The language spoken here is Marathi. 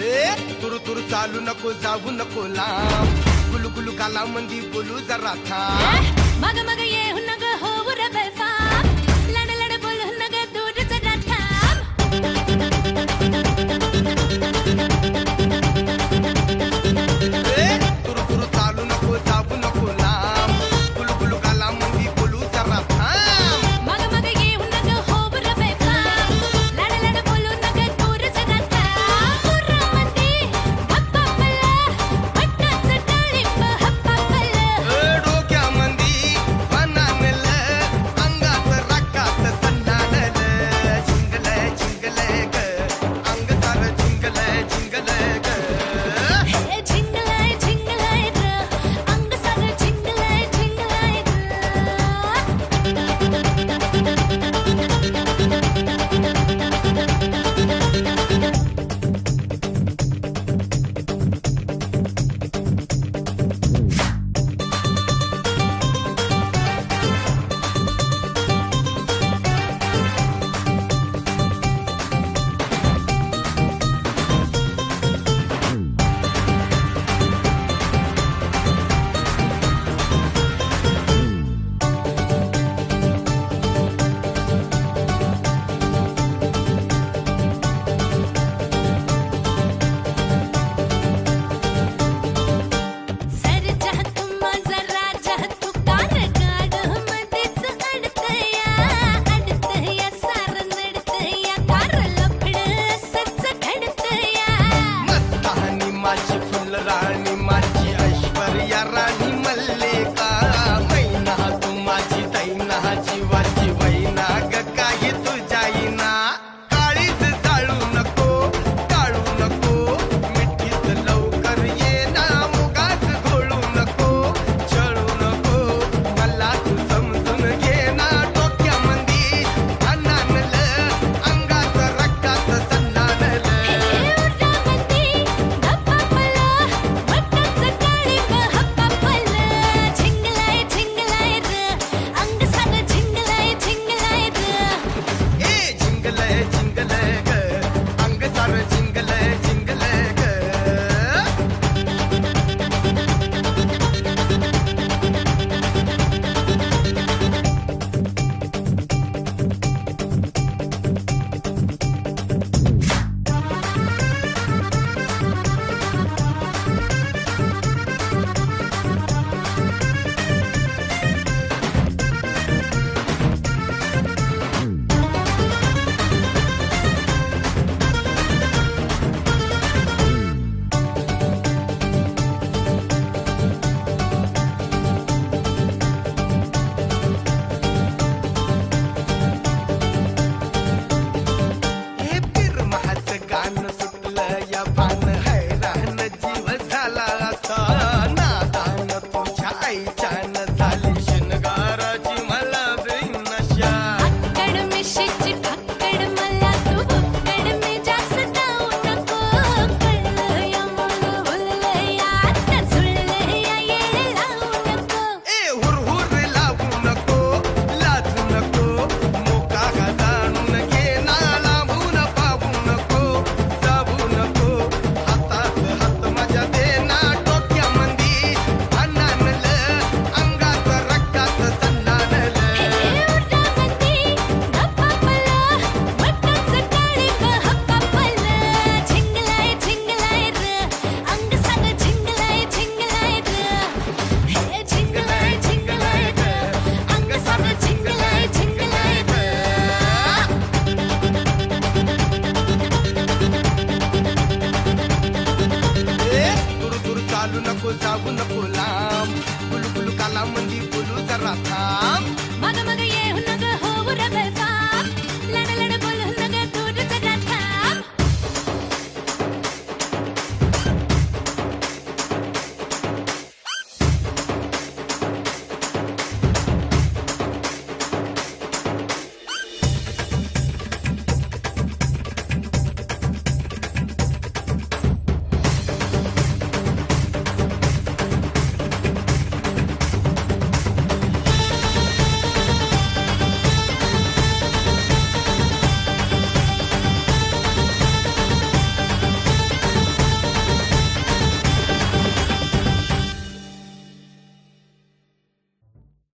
तुरु तुरु चालू नको जाऊ नको लांब गुलू गुलू काला मंदी बोलू जरा थांब मग मग ये नग हो रे बेफाम लड लड बोलू नग दूर जरा थांब तुरु तुरु चालू नको जाऊ नको लांब गुलू गुलू काला मंदी बोलू जरा थांब मग मग ये नग हो रे बेफाम लड लड बोलू नग दूर जरा थांब पुरा मंदी हप्पा पल्ला पट्टाच डाळिंब हप्पा पल्ला डोक्या मंदी बनानल अंगात रकात सन्नानल झिंगल झिंगल ग अंग सार झिंगल झिंगल ग हे झिंगलाय झिंगलाय ग अंग सारं झिंगलाय झिंगलाय ग सर जह तुम जरा जह तू कार गाड मध्येच अडतया सार नडतया कार लफड सच घडतया मस्तानी माझी फुलराणी माझी ऐश्वर्या राणी मल्लिका मैना तू माझी दैना जीवाची वैना ग काही तुझ्याईना काळीच जाळू नको मिठीत लवकर ये ना मुगात घोळू नको छळू नको मला तू समजून घे ना डोक्यामंदी अनानल अंगात रक्तात सन्नानल उर्जा मंदी गप्पा पल्ला पट्टाच डाळिंब हप्पा पल्ला झिंगलाय झिंगलाय ग अंग सारं झिंगलाय झिंगलाय ग झिंगलय झिंगलय ग अंग सार झिंगलय झिंगलय ग हे पिरमहाचं गाणं सुटलं या पान हैराण जीव झाला असा नादान तुझ्या आईच्यान झाली शिनगाराची मला नशा फक्कड मिशीची फक्कड मला तू फक्कड मी जास्त जाऊ नको कळलं या मुलं बोललं या आता जुळलं या येळ लावू नको हुरहुर लावू नको लाजू नको मोका का जाणून घे ना लांबून पाहू नको जाऊ नको हातात हात माझ्या दे ना डोक्यामंदी अनानल अंगात रक्तात सन्नानल उर्जा मंदी गप्पा पल्ला पट्टाच डाळिंब हप्पा पल्ला झिंगलाय झिंगलाय ग अंग सारं झिंगलाय झिंगलाय ग हे झिंगलाय झिंगलाय ग अंग सारं झिंगलाय झिंगलाय ग तुरु तुरु चालू नको जाऊ नको लांब गुलू गुलू काला मंदी बोलू जरा थांब